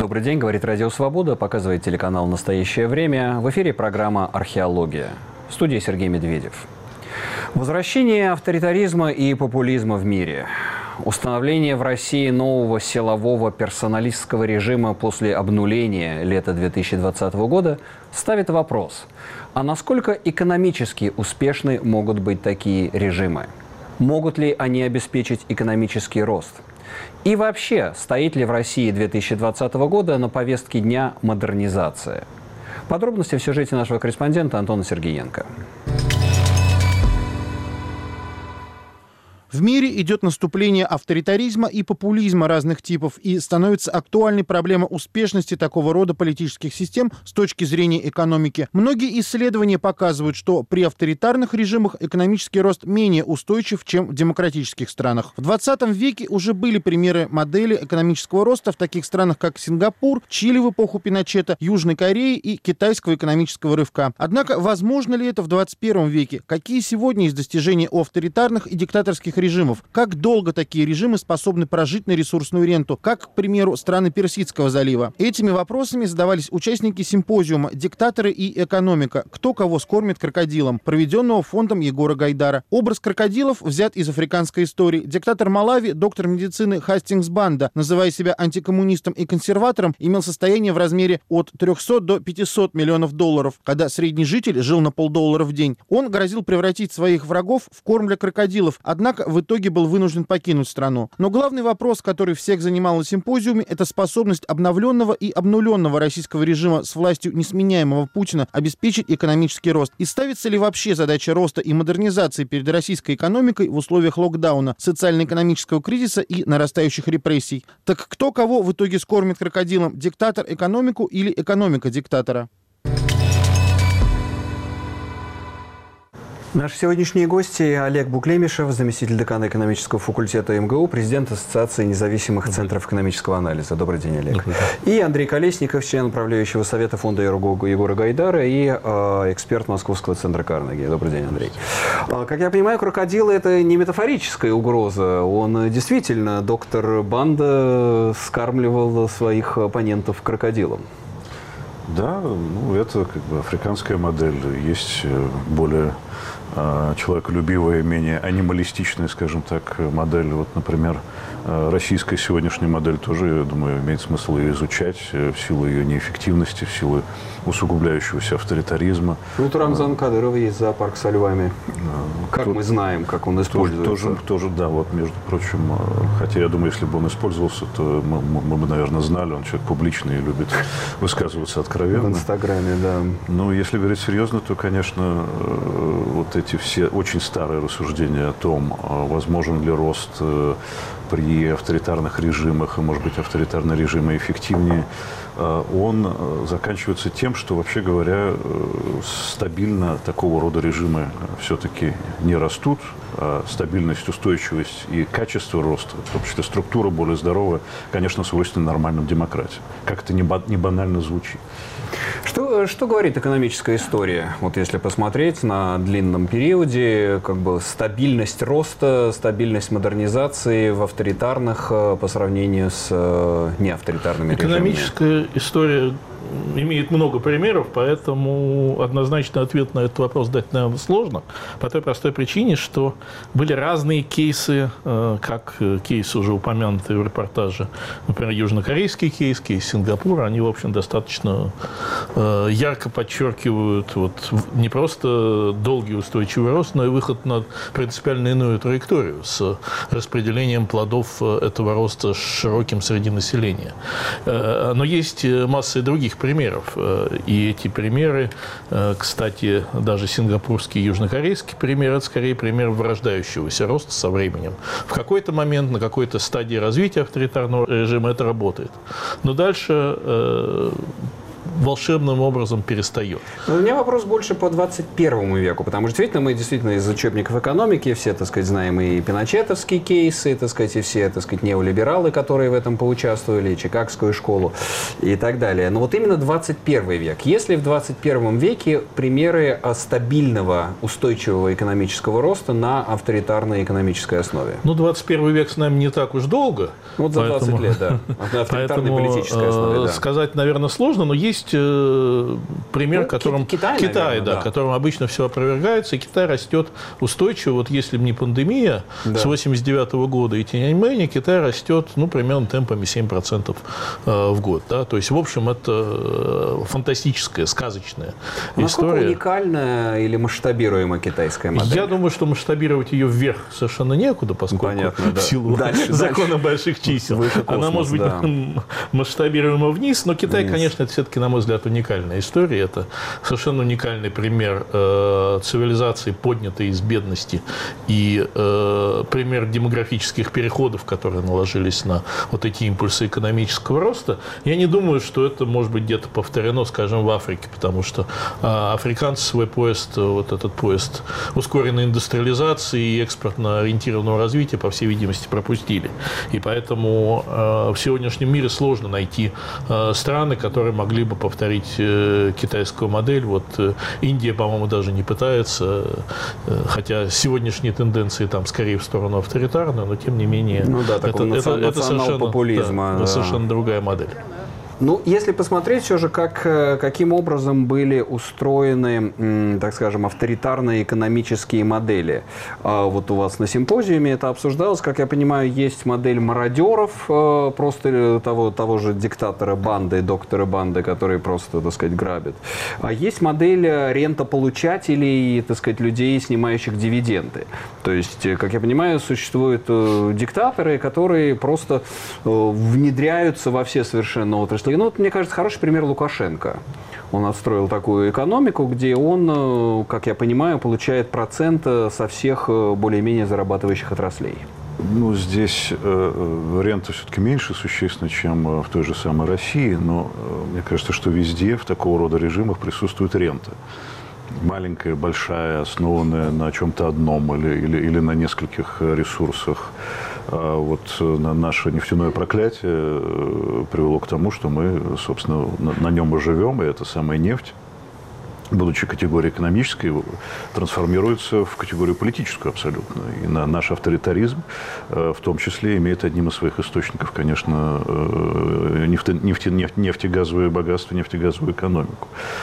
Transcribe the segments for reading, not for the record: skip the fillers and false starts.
Добрый день, говорит Радио Свобода, показывает телеканал «Настоящее время». В эфире программа «Археология». В студии Сергей Медведев. Возвращение авторитаризма и популизма в мире. Установление в России нового силового персоналистского режима после обнуления лета 2020 года ставит вопрос, а насколько экономически успешны могут быть такие режимы? Могут ли они обеспечить экономический рост? И вообще, стоит ли в России 2020 года на повестке дня модернизация? Подробности в сюжете нашего корреспондента Антона Сергеенко. В мире идет наступление авторитаризма и популизма разных типов, и становится актуальной проблема успешности такого рода политических систем с точки зрения экономики. Многие исследования показывают, что при авторитарных режимах экономический рост менее устойчив, чем в демократических странах. В 20 веке уже были примеры модели экономического роста в таких странах, как Сингапур, Чили в эпоху Пиночета, Южной Кореи и китайского экономического рывка. Однако, возможно ли это в 21 веке? Какие сегодня есть достижения у авторитарных и диктаторских режимов? Как долго такие режимы способны прожить на ресурсную ренту? Как, к примеру, страны Персидского залива? Этими вопросами задавались участники симпозиума «Диктаторы и экономика. Кто кого скормит крокодилом», проведенного фондом Егора Гайдара. Образ крокодилов взят из африканской истории. Диктатор Малави, доктор медицины Хастингс Банда, называя себя антикоммунистом и консерватором, имел состояние в размере от 300 до 500 миллионов долларов, когда средний житель жил на $0,50 в день. Он грозил превратить своих врагов в корм для крокодилов, однако в итоге был вынужден покинуть страну. Но главный вопрос, который всех занимал на симпозиуме, это способность обновленного и обнуленного российского режима с властью несменяемого Путина обеспечить экономический рост. И ставится ли вообще задача роста и модернизации перед российской экономикой в условиях локдауна, социально-экономического кризиса и нарастающих репрессий? Так кто кого в итоге скормит крокодилом? Диктатор экономику или экономика диктатора? Наши сегодняшние гости: Олег Буклемишев, заместитель декана экономического факультета МГУ, президент Ассоциации независимых центров экономического анализа. Добрый день, Олег. И Андрей Колесников, член управляющего совета фонда Егора Гайдара и эксперт Московского центра Карнеги. Добрый день, Андрей. Как я понимаю, крокодил – это не метафорическая угроза. Он действительно, доктор Банда, скармливал своих оппонентов крокодилом. Да, это как бы африканская модель. Есть более человеколюбивая, менее анималистичная, скажем так, модель. Вот, например, российская сегодняшняя модель тоже, я думаю, имеет смысл ее изучать в силу ее неэффективности, в силу усугубляющегося авторитаризма. У Рамзана Кадырова есть зоопарк со львами. Как мы знаем, как он используется. Тоже, да, вот, между прочим, хотя я думаю, если бы он использовался, то мы бы, наверное, знали, он человек публичный и любит высказываться откровенно. В Инстаграме, да. Но если говорить серьезно, то, конечно, вот эти все очень старые рассуждения о том, возможен ли рост при авторитарных режимах, и, может быть, авторитарные режимы эффективнее, он заканчивается тем, что, вообще говоря, стабильно такого рода режимы все-таки не растут, а стабильность, устойчивость и качество роста, в том числе структура более здоровая, конечно, свойственна нормальным демократиям. Как это не банально звучит. Что говорит экономическая история? Вот если посмотреть на длинном периоде, как бы стабильность роста, стабильность модернизации в авторитарных по сравнению с неавторитарными режимами. Экономическая история имеет много примеров, поэтому однозначный ответ на этот вопрос дать, наверное, сложно. По той простой причине, что были разные кейсы, как кейс, уже упомянутый в репортаже, например, южнокорейский кейс Сингапура, они, в общем, достаточно ярко подчеркивают не просто долгий устойчивый рост, но и выход на принципиально иную траекторию с распределением плодов этого роста широким среди населения. Но есть масса и других примеров. И эти примеры, кстати, даже сингапурский и южнокорейский пример, это скорее пример вырождающегося роста со временем. В какой-то момент, на какой-то стадии развития авторитарного режима это работает. Но дальше волшебным образом перестает. Но у меня вопрос больше по 21 веку, потому что мы действительно из учебников экономики все, так сказать, знаем и пиночетовские кейсы, так сказать, и все, так сказать, неолибералы, которые в этом поучаствовали, и Чикагскую школу и так далее. Но вот именно 21 век. Если в 21 веке примеры стабильного, устойчивого экономического роста на авторитарной экономической основе? Ну, 21 век с нами не так уж долго. Вот за 20 лет, да. На авторитарной политической основе, да. Сказать, наверное, сложно, но есть пример, которым Китай, да, которым обычно все опровергается, и Китай растет устойчиво. Вот если бы не пандемия с 89 года и Тяньаньмэнь, Китай растет, ну, примерно темпами 7% в год. Да? То есть, в общем, это фантастическая, сказочная история. Насколько уникальная или масштабируемая китайская модель? Я думаю, что масштабировать ее вверх совершенно некуда, поскольку в силу закона больших чисел. Она может быть масштабируема вниз, но Китай, конечно, это все-таки, на мой взгляд, уникальная история. Это совершенно уникальный пример цивилизации, поднятой из бедности, и пример демографических переходов, которые наложились на вот эти импульсы экономического роста. Я не думаю, что это может быть где-то повторено, скажем, в Африке, потому что африканцы свой поезд, вот этот поезд ускоренной индустриализации и экспортно-ориентированного развития, по всей видимости, пропустили. И поэтому в сегодняшнем мире сложно найти страны, которые могли бы повторить китайскую модель. Вот Индия, по-моему, даже не пытается, хотя сегодняшние тенденции там скорее в сторону авторитарную, но тем не менее это совершенно другая модель. Ну, если посмотреть все же, каким образом были устроены, так скажем, авторитарные экономические модели. Вот у вас на симпозиуме это обсуждалось. Как я понимаю, есть модель мародеров, просто того же диктатора банды, доктора банды, который просто, так сказать, грабит. А есть модель рентополучателей, так сказать, людей, снимающих дивиденды. То есть, как я понимаю, существуют диктаторы, которые просто внедряются во все совершенно отрасли. Ну, вот, мне кажется, хороший пример Лукашенко. Он отстроил такую экономику, где он, как я понимаю, получает процент со всех более-менее зарабатывающих отраслей. Ну, здесь рента все-таки меньше существенно, чем в той же самой России, но мне кажется, что везде в такого рода режимах присутствует рента. Маленькая, большая, основанная на чем-то одном или на нескольких ресурсах. Вот наше нефтяное проклятие привело к тому, что мы, собственно, на нем и живем, и эта самая нефть, будучи категорией экономической, трансформируется в категорию политическую абсолютно. И наш авторитаризм, в том числе, имеет одним из своих источников, конечно, нефтегазовое богатство, нефтегазовую экономику.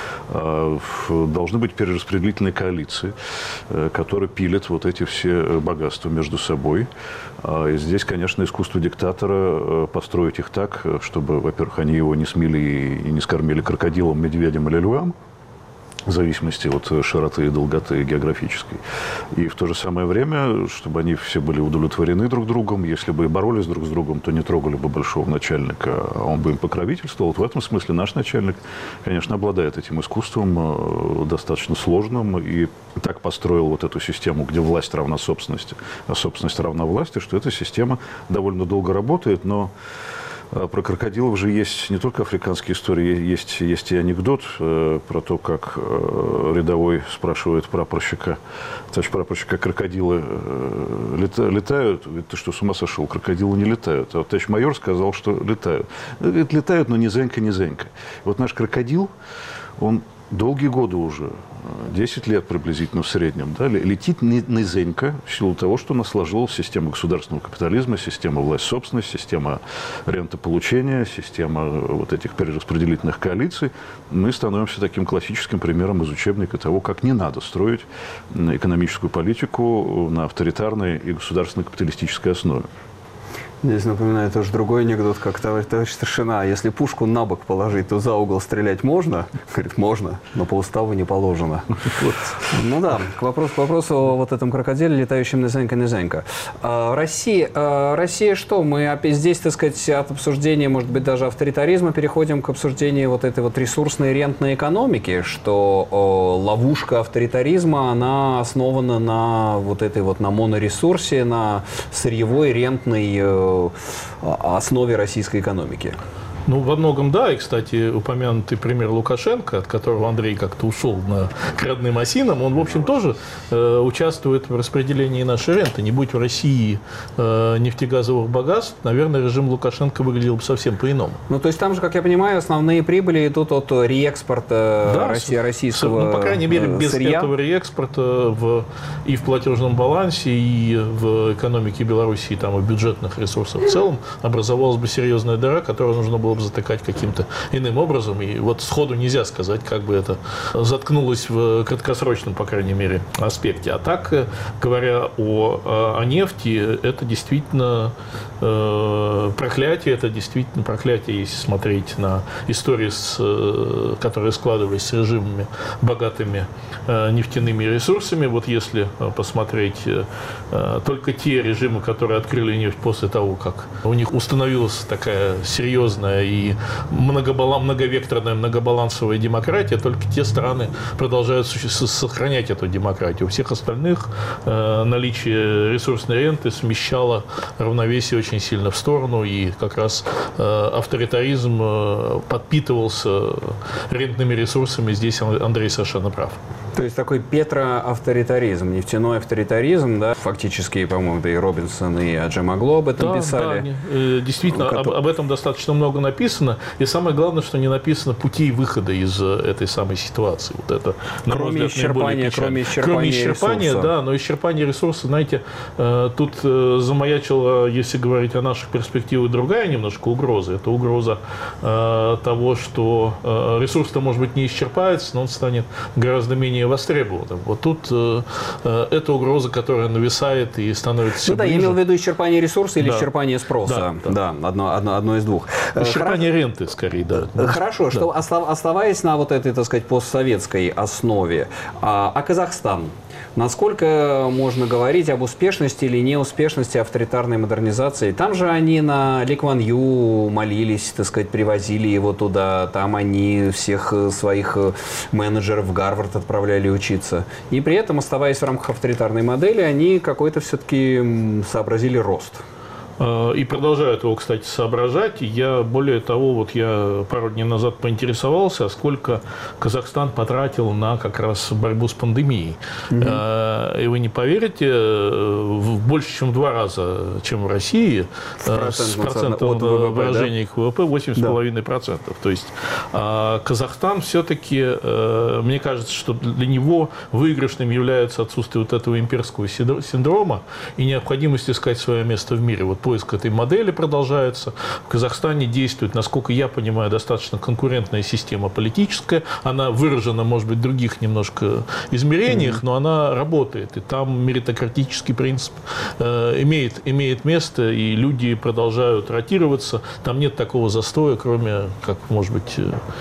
Должны быть перераспределительные коалиции, которые пилят вот эти все богатства между собой. И здесь, конечно, искусство диктатора построить их так, чтобы, во-первых, они его не смели и не скормили крокодилам, медведям или львам, в зависимости от широты и долготы географической. И в то же самое время, чтобы они все были удовлетворены друг другом. Если бы и боролись друг с другом, то не трогали бы большого начальника, а он бы им покровительствовал. Вот в этом смысле наш начальник, конечно, обладает этим искусством достаточно сложным и так построил вот эту систему, где власть равна собственности, а собственность равна власти, что эта система довольно долго работает, но про крокодилов же есть не только африканские истории, есть и анекдот про то, как рядовой спрашивает прапорщика, товарищ прапорщика, крокодилы летают? Говорит, ты что, с ума сошел? Крокодилы не летают. А вот товарищ майор сказал, что летают. Говорит, летают, но низенько. Вот наш крокодил, он долгие годы уже, 10 лет приблизительно в среднем, да, летит низенько в силу того, что у нас сложилась система государственного капитализма, система власть собственности, система рентополучения, система вот этих перераспределительных коалиций. Мы становимся таким классическим примером из учебника того, как не надо строить экономическую политику на авторитарной и государственно-капиталистической основе. Здесь напоминает тоже другой анекдот, как товарищ старшина: если пушку на бок положить, то за угол стрелять можно? Говорит, можно, но по уставу не положено. Ну да, к вопросу о вот этом крокодиле, летающем низенько. Россия что? Мы опять здесь, так сказать, от обсуждения, может быть, даже авторитаризма переходим к обсуждению вот этой вот ресурсной рентной экономики, что ловушка авторитаризма, она основана на вот этой вот, на моноресурсе, на сырьевой рентной основе российской экономики. Ну, во многом да. И, кстати, упомянутый пример Лукашенко, от которого Андрей как-то ушел к родным осинам, он, в общем, тоже участвует в распределении нашей ренты. Не будь в России нефтегазовых богатств, наверное, режим Лукашенко выглядел бы совсем по-иному. Ну, то есть там же, как я понимаю, основные прибыли идут от реэкспорта российского ну, по крайней мере, без сырья. этого реэкспорта и в платежном балансе, и в экономике Белоруссии, там, и в бюджетных ресурсах в целом образовалась бы серьезная дыра, которую нужно было бы затыкать каким-то иным образом. И вот сходу нельзя сказать, как бы это заткнулось в краткосрочном, по крайней мере, аспекте. А так, говоря о нефти, это действительно проклятие, если смотреть на истории, которые складывались с режимами, богатыми нефтяными ресурсами. Вот если посмотреть только те режимы, которые открыли нефть после того, как у них установилась такая серьезная и многовекторная, многобалансовая демократия, только те страны продолжают сохранять эту демократию. У всех остальных наличие ресурсной ренты смещало равновесие очень сильно в сторону, и как раз авторитаризм подпитывался рентными ресурсами. Здесь Андрей совершенно прав. То есть такой петроавторитаризм, нефтяной авторитаризм, да, фактически, по-моему, да и Робинсон, и Аджемогло об этом писали. Да, действительно, об этом достаточно много написано, и самое главное, что не написано путей выхода из этой самой ситуации. Вот это, на мой взгляд, наиболее печально. Кроме исчерпания, да, но исчерпание ресурсов, знаете, тут замаячила, если говорить о наших перспективах, другая немножко угроза. Это угроза того, что ресурс-то, может быть, не исчерпается, но он станет гораздо менее востребованным. Вот тут это угроза, которая нависает и становится все ближе. Я имел в виду исчерпание ресурса или исчерпание спроса. Да. Одно из двух. Исчерпание ренты, скорее, да. Хорошо, что оставаясь на вот этой, так сказать, постсоветской основе, а Казахстан? Насколько можно говорить об успешности или неуспешности авторитарной модернизации? Там же они на Ли Куан Ю молились, так сказать, привозили его туда. Там они всех своих менеджеров в Гарвард отправляли учиться. И при этом, оставаясь в рамках авторитарной модели, они какой-то все-таки сообразили рост. И продолжают его, кстати, соображать. Я, более того, я пару дней назад поинтересовался, сколько Казахстан потратил на как раз борьбу с пандемией. И вы не поверите, больше, чем в 2 раза, чем в России, с процентом выражения к ВВП 8,5%. То есть Казахстан все-таки, мне кажется, что для него выигрышным является отсутствие вот этого имперского синдрома и необходимость искать свое место в мире. Вот поиск этой модели продолжается. В Казахстане действует, насколько я понимаю, достаточно конкурентная система политическая. Она выражена, может быть, в других немножко измерениях, но она работает. И там меритократический принцип имеет место, и люди продолжают ротироваться. Там нет такого застоя, кроме, как, может быть,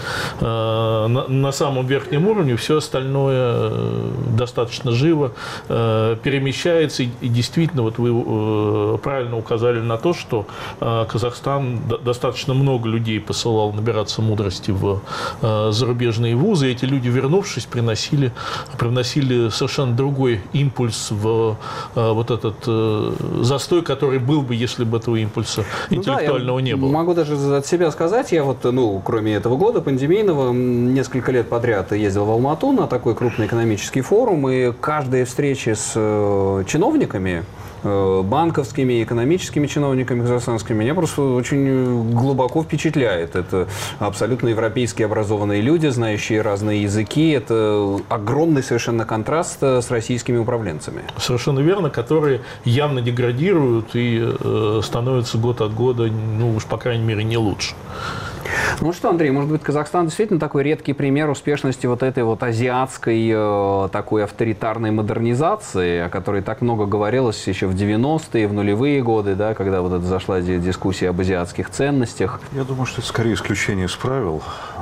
на самом верхнем уровне. Все остальное достаточно живо перемещается. И действительно, вот вы правильно указали на то, что Казахстан достаточно много людей посылал набираться мудрости в зарубежные вузы. И эти люди, вернувшись, привносили совершенно другой импульс в вот этот застой, который был бы, если бы этого импульса интеллектуального не было. Могу даже от себя сказать, я кроме этого года пандемийного, несколько лет подряд ездил в Алмату на такой крупный экономический форум, и каждая встреча с чиновниками, банковскими, экономическими чиновниками казахстанскими, меня просто очень глубоко впечатляет. Это абсолютно европейские образованные люди, знающие разные языки. Это огромный совершенно контраст с российскими управленцами. Совершенно верно, которые явно деградируют и становятся год от года, уж по крайней мере, не лучше. Ну что, Андрей, может быть, Казахстан действительно такой редкий пример успешности вот этой вот азиатской такой авторитарной модернизации, о которой так много говорилось еще в 90-е, в нулевые годы, да, когда вот это зашла дискуссия об азиатских ценностях. Я думаю, что это скорее исключение из правил,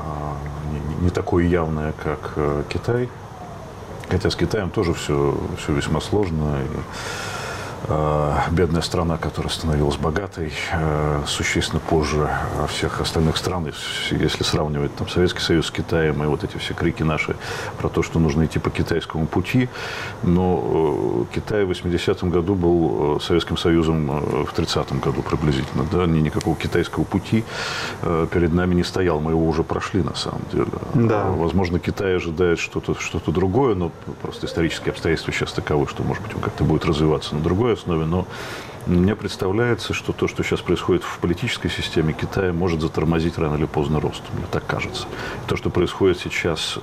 не такое явное, как Китай. Хотя с Китаем тоже все весьма сложно. бедная страна, которая становилась богатой существенно позже всех остальных стран. Если сравнивать там Советский Союз с Китаем и вот эти все крики наши про то, что нужно идти по китайскому пути. Но Китай в 80-м году был Советским Союзом в 30-м году приблизительно. Да? Никакого китайского пути перед нами не стоял. Мы его уже прошли на самом деле. Да. Возможно, Китай ожидает что-то другое, но просто исторические обстоятельства сейчас таковы, что, может быть, он как-то будет развиваться на другой основе. Но мне представляется, что то, что сейчас происходит в политической системе Китая, может затормозить рано или поздно рост. Мне так кажется. То, что происходит сейчас,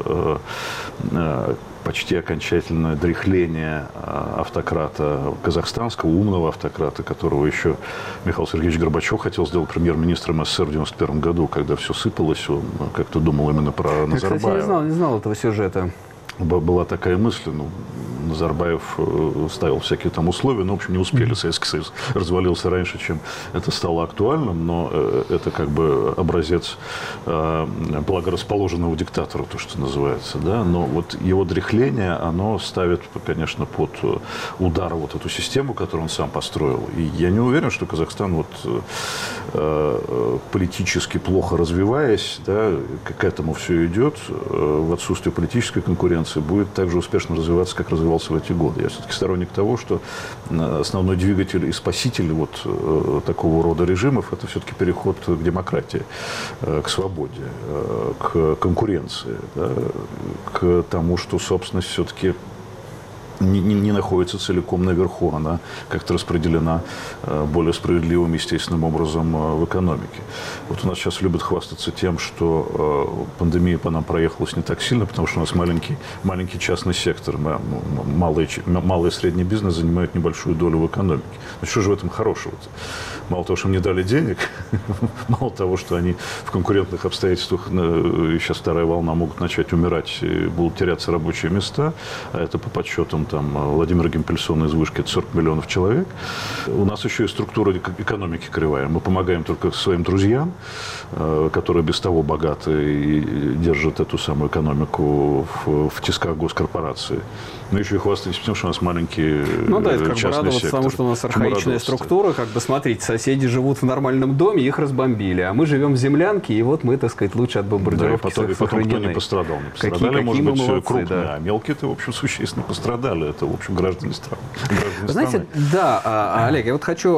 почти окончательное дряхление автократа казахстанского, умного автократа, которого еще Михаил Сергеевич Горбачев хотел сделать премьер-министром СССР в 1991 году, когда все сыпалось, он как-то думал именно про Назарбаева. Я, кстати, не знал этого сюжета. Была такая мысль, Назарбаев ставил всякие там условия, но, в общем, не успели. Советский Союз развалился раньше, чем это стало актуальным, но это как бы образец благорасположенного диктатора, то, что называется, да, но вот его дряхление, оно ставит, конечно, под удар вот эту систему, которую он сам построил. И я не уверен, что Казахстан вот политически плохо развиваясь, да, к этому все идет, в отсутствие политической конкуренции, будет так же успешно развиваться, как развивался в эти годы. Я все-таки сторонник того, что основной двигатель и спаситель вот такого рода режимов – это все-таки переход к демократии, к свободе, к конкуренции, да, к тому, что собственность все-таки не находится целиком наверху, она как-то распределена более справедливым, естественным образом в экономике. Вот у нас сейчас любят хвастаться тем, что пандемия по нам проехалась не так сильно, потому что у нас маленький частный сектор, малый и средний бизнес занимают небольшую долю в экономике. Но что же в этом хорошего-то? Мало того, что им не дали денег, мало того, что они в конкурентных обстоятельствах, сейчас вторая волна, могут начать умирать, и будут теряться рабочие места, а это по подсчетам там Владимира Гемпельсона из Вышки, это 40 миллионов человек. У нас еще и структура экономики кривая. Мы помогаем только своим друзьям, которые без того богаты и держат эту самую экономику в тисках госкорпорации. Мы еще и хвастаемся тем, что у нас маленькие это как бы радоваться тому, что у нас архаичная структура. Как бы, смотрите, соседи живут в нормальном доме, их разбомбили. А мы живем в землянке, и вот мы, так сказать, лучше от бомбардировки сохранены. Потом кто не пострадал. Не пострадали, может быть, молодцы, крупные, да. А мелкие-то, в общем, существенно пострадали. Это, в общем, граждане страны. Знаете, да, Олег, я вот хочу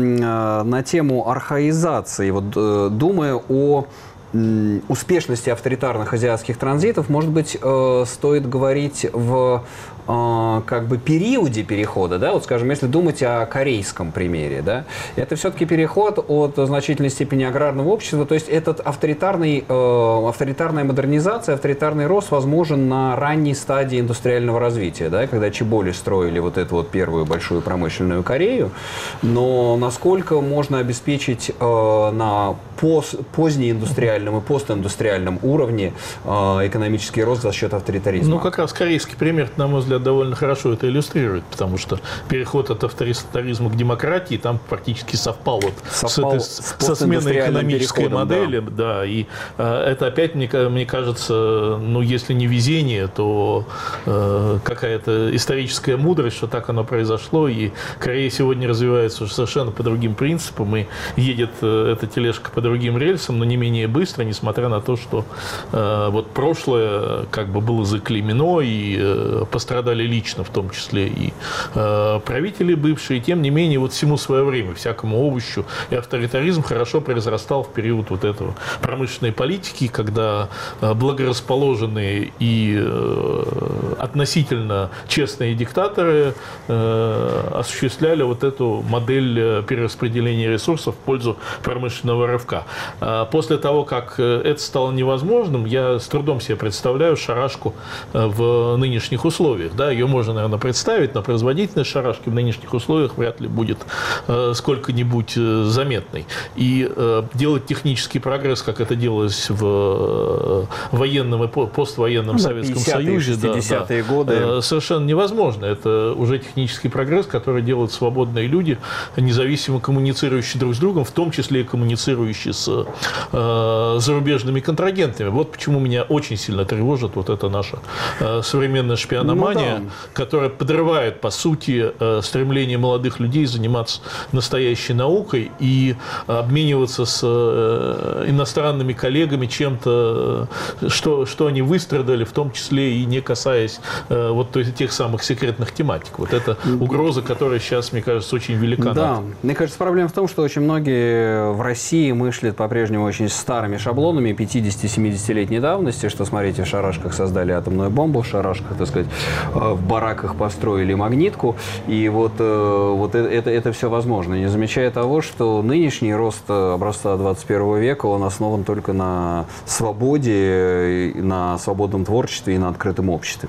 на тему архаизации, вот думая о успешности авторитарных азиатских транзитов, может быть, стоит говорить в как бы периоде перехода, да, вот, скажем, если думать о корейском примере, да, это все-таки переход от значительной степени аграрного общества, то есть этот авторитарная модернизация, авторитарный рост возможен на ранней стадии индустриального развития, да, когда чеболи строили вот эту вот первую большую промышленную Корею, но насколько можно обеспечить на позднеиндустриальном и постиндустриальном уровне экономический рост за счет авторитаризма? Ну, как раз корейский пример, на мой взгляд, довольно хорошо это иллюстрирует, потому что переход от авторитаризма к демократии там практически совпал со сменой экономической модели. Да, и это опять, мне кажется, ну, если не везение, то какая-то историческая мудрость, что так оно произошло, и Корея сегодня развивается уже совершенно по другим принципам, и едет эта тележка по другим рельсам, но не менее быстро, несмотря на то, что вот прошлое как бы было заклеймено, и пострадали лично, в том числе и правители бывшие. Тем не менее, вот всему свое время, всякому овощу. И авторитаризм хорошо произрастал в период вот этого промышленной политики, когда благорасположенные и относительно честные диктаторы осуществляли вот эту модель перераспределения ресурсов в пользу промышленного рывка. После того, как это стало невозможным, я с трудом себе представляю шарашку в нынешних условиях. Да, ее можно, наверное, представить, но производительность шарашки в нынешних условиях вряд ли будет сколько-нибудь заметной. И делать технический прогресс, как это делалось в военном и поствоенном Советском Союзе, 50-е годы, совершенно невозможно. Это уже технический прогресс, который делают свободные люди, независимо коммуницирующие друг с другом, в том числе и коммуницирующие с зарубежными контрагентами. Вот почему меня очень сильно тревожит вот эта наша современная шпиономания, движение, которое подрывает, по сути, стремление молодых людей заниматься настоящей наукой и обмениваться с иностранными коллегами чем-то, что они выстрадали, в том числе и не касаясь тех самых секретных тематик. Вот это угроза, которая сейчас, мне кажется, очень велика. Да, мне кажется, проблема в том, что очень многие в России мыслят по-прежнему очень старыми шаблонами 50-70-летней давности, что, смотрите, в шарашках создали атомную бомбу, в шарашках, так сказать, в бараках построили магнитку, и вот это все возможно, не замечая того, что нынешний рост образца 21 века, он основан только на свободе, на свободном творчестве и на открытом обществе.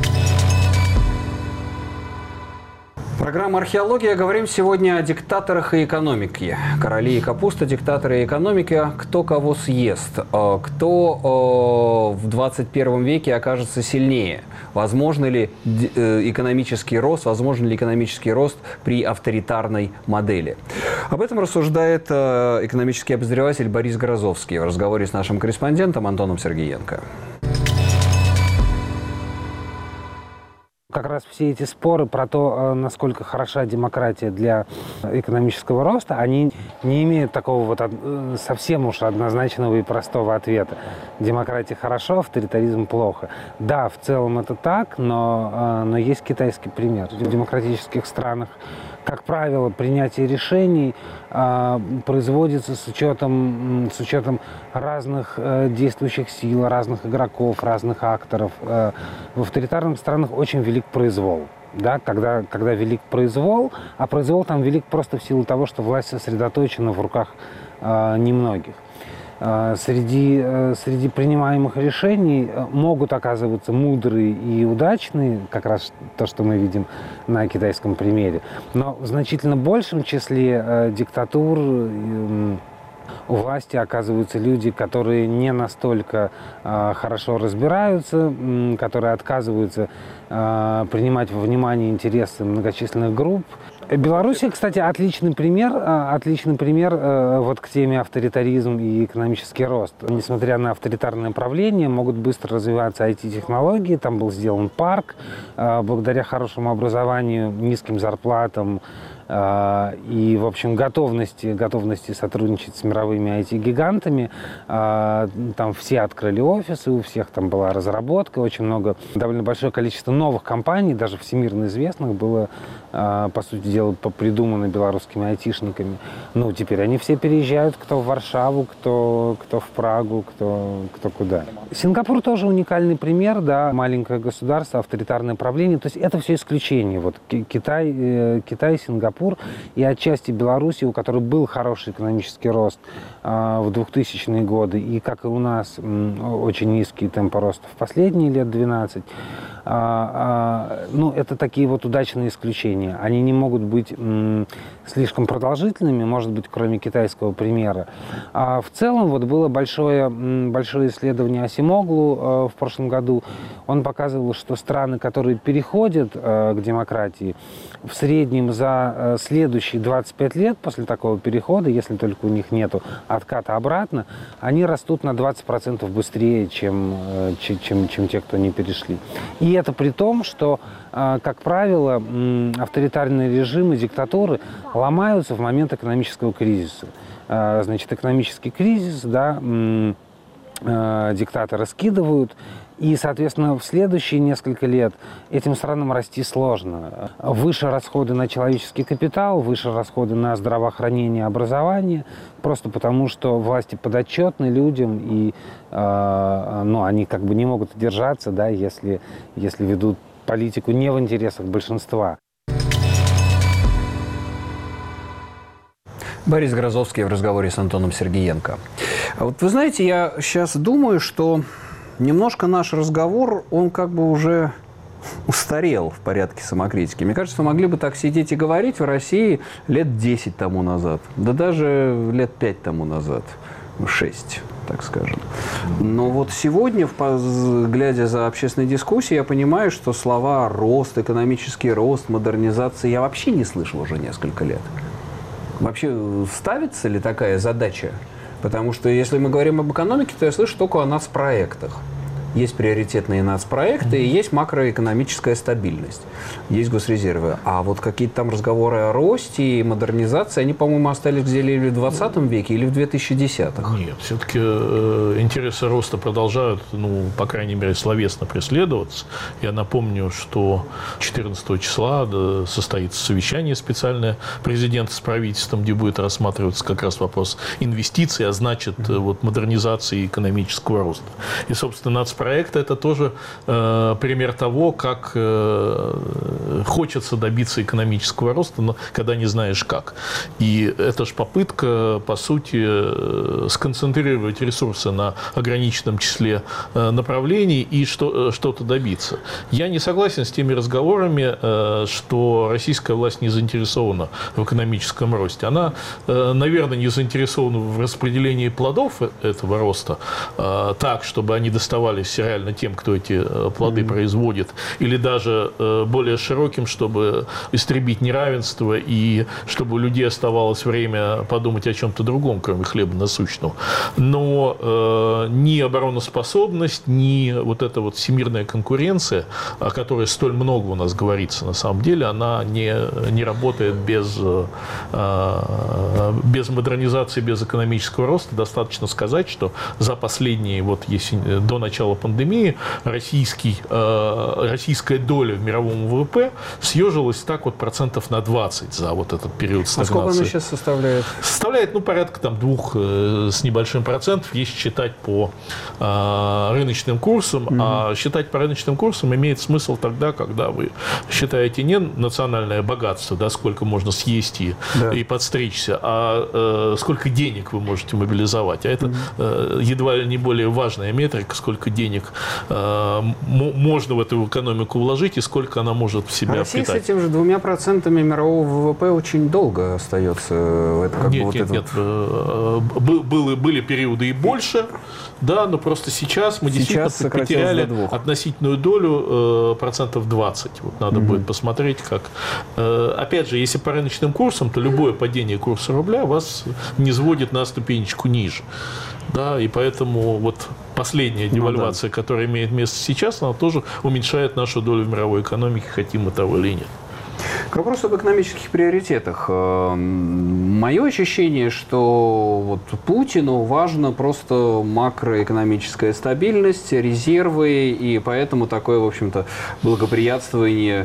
Программа «Археология». Говорим сегодня о диктаторах и экономике. Короли и капуста, диктаторы и экономика. Кто кого съест? Кто в 21 веке окажется сильнее? Возможен ли экономический рост? Возможен ли экономический рост при авторитарной модели? Об этом рассуждает экономический обозреватель Борис Грозовский в разговоре с нашим корреспондентом Антоном Сергеенко. Как раз все эти споры про то, насколько хороша демократия для экономического роста, они не имеют такого вот совсем уж однозначного и простого ответа. Демократия хорошо, авторитаризм плохо. Да, в целом это так, но есть китайский пример. В демократических странах, как правило, принятие решений производится с учетом разных действующих сил, разных игроков, разных акторов. В авторитарных странах очень велик произвол. Да, когда велик произвол, а произвол там велик просто в силу того, что власть сосредоточена в руках немногих. Среди принимаемых решений могут оказываться мудрые и удачные, как раз то, что мы видим на китайском примере. Но в значительно большем числе диктатур у власти оказываются люди, которые не настолько хорошо разбираются, которые отказываются принимать во внимание интересы многочисленных групп. Белоруссия, кстати, отличный пример вот к теме авторитаризм и экономический рост. Несмотря на авторитарное правление, могут быстро развиваться IT-технологии. Там был сделан парк. Благодаря хорошему образованию, низким зарплатам и, в общем, готовности сотрудничать с мировыми IT-гигантами. Там все открыли офисы, у всех там была разработка, очень много, довольно большое количество новых компаний, даже всемирно известных, было, по сути дела, придумано белорусскими айтишниками. Ну, теперь они все переезжают, кто в Варшаву, кто в Прагу, кто куда. Сингапур тоже уникальный пример, да, маленькое государство, авторитарное правление, то есть это все исключения. Вот Китай, Сингапур и отчасти Белоруссия, у которой был хороший экономический рост в 2000-е годы, и, как и у нас, очень низкий темп роста в последние лет 12. Ну, это такие вот удачные исключения. Они не могут быть слишком продолжительными, может быть, кроме китайского примера. А в целом вот было большое исследование Асимоглу в прошлом году. Он показывал, что страны, которые переходят к демократии, в среднем за следующие 25 лет после такого перехода, если только у них нету отката обратно, они растут на 20% быстрее, чем те, кто не перешли. И это при том, что, как правило, авторитарные режимы, диктатуры ломаются в момент экономического кризиса. Значит, экономический кризис, да, диктаторы скидывают, и, соответственно, в следующие несколько лет этим странам расти сложно. Выше расходы на человеческий капитал, выше расходы на здравоохранение и образование, просто потому что власти подотчетны людям, и они как бы не могут держаться, да, если ведут политику не в интересах большинства. Борис Грозовский в разговоре с Антоном Сергеенко. Вот вы знаете, я сейчас думаю, что немножко наш разговор, он как бы уже устарел в порядке самокритики. Мне кажется, мы могли бы так сидеть и говорить в России лет 10 тому назад, да даже лет 5 тому назад, 6, так скажем. Но вот сегодня, глядя за общественной дискуссией, я понимаю, что слова «рост», «экономический рост», «модернизация» я вообще не слышал уже несколько лет. Вообще ставится ли такая задача? Потому что если мы говорим об экономике, то я слышу только о нацпроектах. есть приоритетные нацпроекты и есть макроэкономическая стабильность, есть госрезервы. А вот какие-то там разговоры о росте и модернизации, они, по-моему, остались где-то или в 20 веке, или в 2010-х. Нет, все-таки интересы роста продолжают, по крайней мере, словесно преследоваться. Я напомню, что 14 числа состоится совещание специальное президента с правительством, где будет рассматриваться как раз вопрос инвестиций, а значит, модернизации экономического роста. И, собственно, нацпроект – это тоже пример того, как хочется добиться экономического роста, но когда не знаешь как. И это же попытка, по сути, сконцентрировать ресурсы на ограниченном числе направлений и что-то добиться. Я не согласен с теми разговорами, что российская власть не заинтересована в экономическом росте. Она, наверное, не заинтересована в распределении плодов этого роста так, чтобы они доставались реально тем, кто эти плоды производит, или даже более широким, чтобы истребить неравенство и чтобы у людей оставалось время подумать о чем-то другом, кроме хлеба насущного. Но ни обороноспособность, ни вот эта вот всемирная конкуренция, о которой столь много у нас говорится на самом деле, она не работает без модернизации, без экономического роста. Достаточно сказать, что за последние, до начала пандемии, российская доля в мировом ВВП съежилась так вот процентов на 20 за вот этот период стагнации. А сколько она сейчас составляет? Составляет, порядка 2 с небольшим процентов, если считать по рыночным курсам. А считать по рыночным курсам имеет смысл тогда, когда вы считаете не национальное богатство, да, сколько можно съесть и подстричься, а сколько денег вы можете мобилизовать. А это едва ли не более важная метрика, сколько денег можно в эту экономику вложить и сколько она может в себя Россия впитать. с этим же 2% мирового ВВП очень долго остается. Это Нет. Были периоды и больше, да, но просто сейчас мы действительно потеряли относительную долю процентов 20. Вот надо будет посмотреть, как. Опять же, если по рыночным курсам, то любое падение курса рубля вас не сводит на ступенечку ниже. Да, и поэтому вот последняя девальвация, которая имеет место сейчас, она тоже уменьшает нашу долю в мировой экономике, хотим мы того или нет. К вопросу об экономических приоритетах. Мое ощущение, что Путину важно просто макроэкономическая стабильность, резервы, и поэтому такое, в общем-то, благоприятствование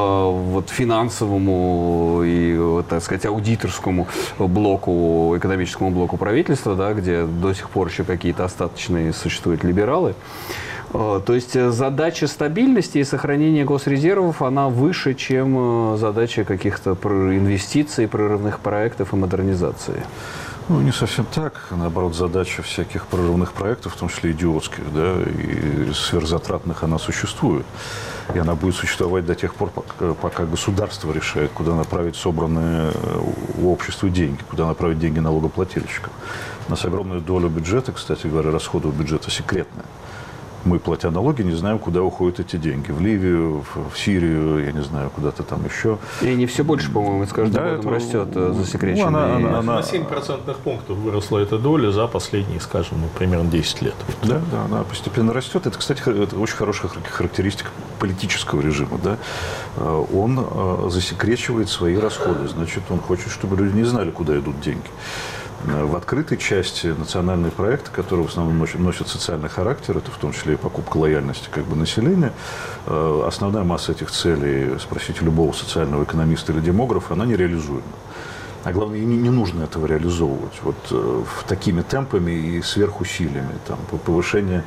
финансовому и, так сказать, аудиторскому блоку, экономическому блоку правительства, да, где до сих пор еще какие-то остаточные существуют либералы. То есть задача стабильности и сохранения госрезервов, она выше, чем задача каких-то инвестиций, прорывных проектов и модернизации. Не совсем так. Наоборот, задача всяких прорывных проектов, в том числе идиотских, да, и сверхзатратных, она существует. И она будет существовать до тех пор, пока государство решает, куда направить собранные у общества деньги, куда направить деньги налогоплательщиков. У нас огромная доля бюджета, кстати говоря, расходов бюджета секретная. Мы, платя налоги, не знаем, куда уходят эти деньги. В Ливию, в Сирию, я не знаю, куда-то там еще. И они все больше, по-моему, с каждым годом растет засекреченная. На 7 процентных пунктов выросла эта доля за последние, скажем, примерно 10 лет. Да, она постепенно растет. Это, кстати, это очень хорошая характеристика политического режима. Да? Он засекречивает свои расходы. Значит, он хочет, чтобы люди не знали, куда идут деньги. В открытой части национальные проекты, которые в основном носят социальный характер, это в том числе и покупка лояльности населения, основная масса этих целей, спросите любого социального экономиста или демографа, она нереализуема. А главное, не нужно этого реализовывать такими темпами и сверхусилиями. Повышение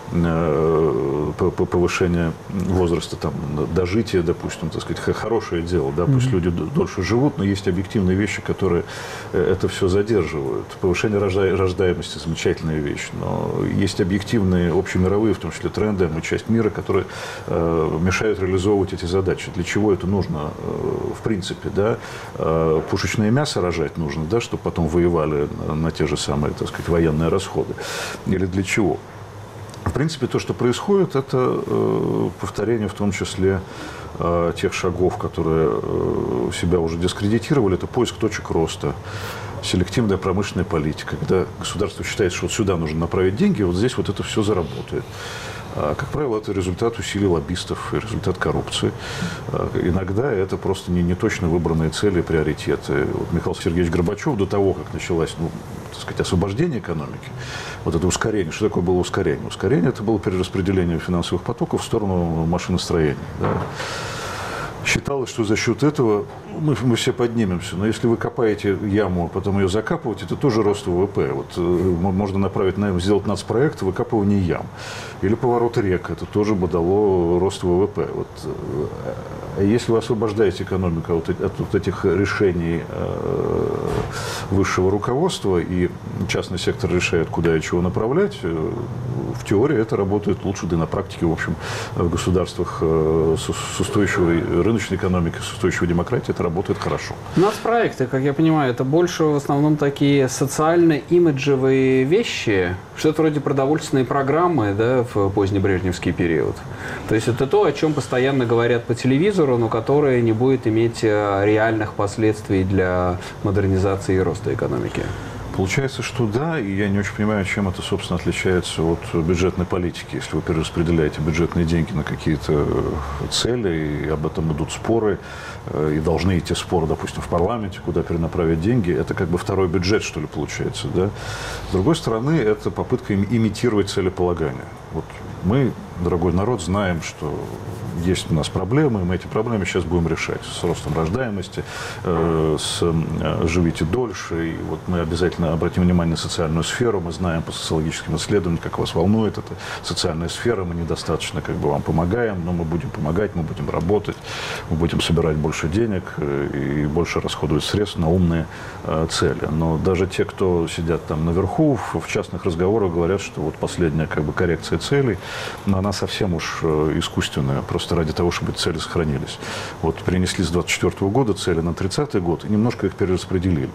возраста, дожития, допустим, так сказать, хорошее дело. Да, пусть люди дольше живут, но есть объективные вещи, которые это все задерживают. Повышение рождаемости – замечательная вещь, но есть объективные, общемировые, в том числе тренды, мы часть мира, которые мешают реализовывать эти задачи. Для чего это нужно, в принципе, да? Пушечное мясо рожать нужно, да, чтобы потом воевали на те же самые, так сказать, военные расходы. Или для чего? В принципе, то, что происходит, это повторение в том числе тех шагов, которые себя уже дискредитировали. Это поиск точек роста, селективная промышленная политика, когда государство считает, что сюда нужно направить деньги, здесь это все заработает. Как правило, это результат усилий лоббистов, результат коррупции. Иногда это просто не точно выбранные цели и приоритеты. Вот Михаил Сергеевич Горбачев до того, как началось, так сказать, освобождение экономики, вот это ускорение. Что такое было ускорение? Ускорение – это было перераспределение финансовых потоков в сторону машиностроения. Да. Считалось, что за счет этого мы все поднимемся. Но если вы копаете яму, а потом ее закапываете, это тоже рост ВВП. Вот можно направить, сделать нацпроект выкапывание ям. Или поворот рек. Это тоже бы дало рост ВВП. Вот. Если вы освобождаете экономику от этих решений высшего руководства, и частный сектор решает, куда и чего направлять, в теории это работает лучше, да и на практике, в общем, в государствах с устойчивой рыночной экономикой, с устойчивой демократией это работает хорошо. Нацпроекты, как я понимаю, это больше в основном такие социально-имиджевые вещи, что-то вроде продовольственной программы, да, в позднебрежневский период. То есть это то, о чем постоянно говорят по телевизору, но которое не будет иметь реальных последствий для модернизации и роста экономики. Получается, что да, и я не очень понимаю, чем это, собственно, отличается от бюджетной политики. Если вы перераспределяете бюджетные деньги на какие-то цели, и об этом идут споры, и должны идти споры, допустим, в парламенте, куда перенаправить деньги, это как бы второй бюджет, что ли, получается, да? С другой стороны, это попытка имитировать целеполагание. Вот мы, дорогой народ, знаем, что есть у нас проблемы, и мы эти проблемы сейчас будем решать с ростом рождаемости, с живите дольше. И вот мы обязательно обратим внимание на социальную сферу. Мы знаем по социологическим исследованиям, как вас волнует эта социальная сфера. Мы недостаточно как бы вам помогаем, но мы будем помогать, мы будем работать, мы будем собирать больше денег и больше расходовать средств на умные цели. Но даже те, кто сидят там наверху, в частных разговорах говорят, что вот последняя как бы коррекция целей, но она совсем уж искусственная, просто ради того, чтобы эти цели сохранились. Вот перенесли с 2024 года цели на 30-й год и немножко их перераспределили.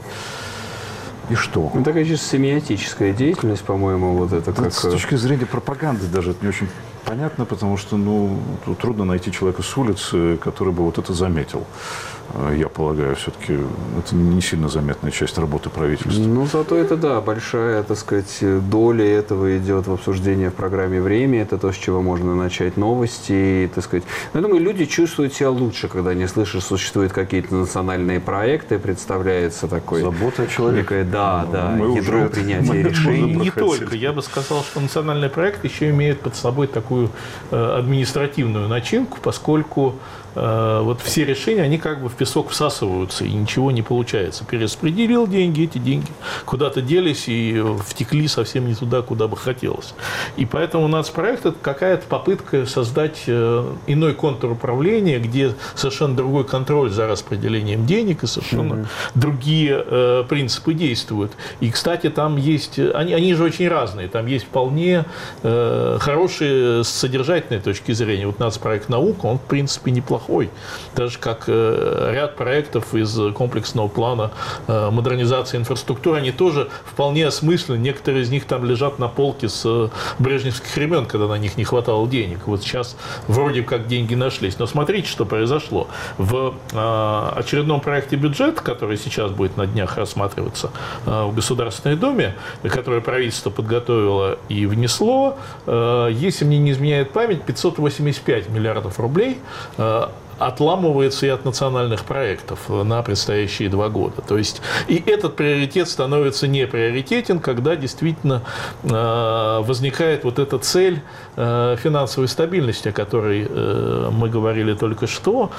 И что? Ну, такая чисто семиотическая деятельность, по-моему, вот это как... С точки зрения пропаганды даже это не очень понятно, потому что, трудно найти человека с улицы, который бы вот это заметил. Я полагаю, все-таки это не сильно заметная часть работы правительства. Ну, зато это, да, большая, так сказать, доля этого идет в обсуждение в программе «Время». Это то, с чего можно начать новости, так сказать. Но я думаю, люди чувствуют себя лучше, когда они слышат, что существуют какие-то национальные проекты, представляется такой... Забота о человеке. Да, ядро принятия решений. Не только. Я бы сказал, что национальный проект еще имеет под собой такую административную начинку, поскольку вот все решения, они как бы в песок всасываются, и ничего не получается. Перераспределил деньги, эти деньги куда-то делись и втекли совсем не туда, куда бы хотелось. И поэтому нацпроект – это какая-то попытка создать иной контур управления, где совершенно другой контроль за распределением денег и совершенно другие принципы действуют. И, кстати, там есть, они же очень разные, там есть вполне хорошие с содержательной точки зрения. Вот нацпроект «Наука», он, в принципе, неплохой. Даже как ряд проектов из комплексного плана модернизации инфраструктуры, они тоже вполне осмысленны. Некоторые из них там лежат на полке с брежневских времен, когда на них не хватало денег. Вот сейчас вроде как деньги нашлись. Но смотрите, что произошло. В очередном проекте бюджета, который сейчас будет на днях рассматриваться в Государственной Думе, который правительство подготовило и внесло, если мне не изменяет память, 585 миллиардов рублей отламывается и от национальных проектов на предстоящие 2 года. То есть и этот приоритет становится не приоритетен, когда действительно возникает вот эта цель финансовой стабильности, о которой мы говорили только что.